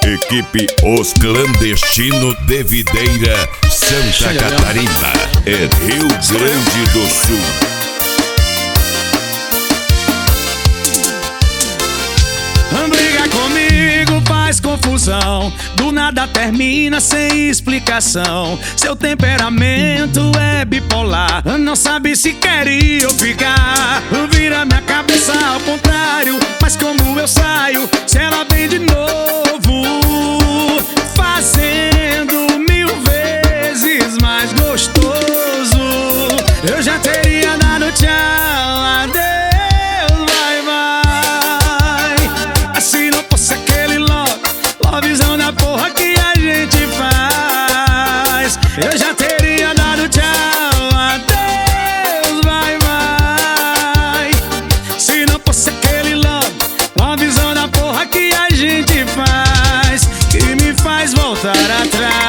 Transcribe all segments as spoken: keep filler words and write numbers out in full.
Equipe Os Clandestinos de Videira, Santa Catarina, é Rio Grande do Sul. Briga comigo, faz confusão, do nada termina sem explicação. Seu temperamento é bipolar, não sabe se querer ou ficar. Vira minha cabeça ao contrário, mas como eu saio, se ela vem de novo, fazendo mil vezes mais gostoso. Eu já teria dado tchau, adeus, vai, vai. Se não fosse aquele love, lovezão da porra que a gente faz, eu já teria dado tchau, adeus, vai, vai. Se não fosse aquele love, lovezão da porra que a gente faz, que me faz voltar atrás.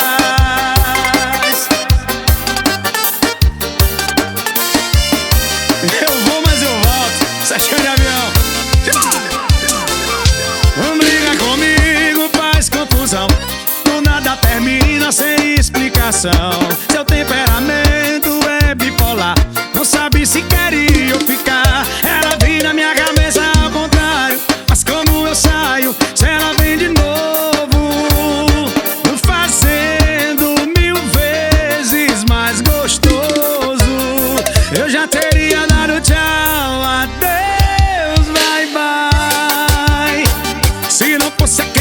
Eu vou, mas eu volto, sete de avião. Briga comigo, faz confusão, do nada termina sem explicação. Seu temperamento é bipolar, não sabe se querer ou ficar. Ela vira minha cabeça ao contrário, mas como eu saio, se ela vem de novo, fazendo mil vezes mais gostoso. Eu já teria dado tchau, adeus, vai, vai. Se não fosse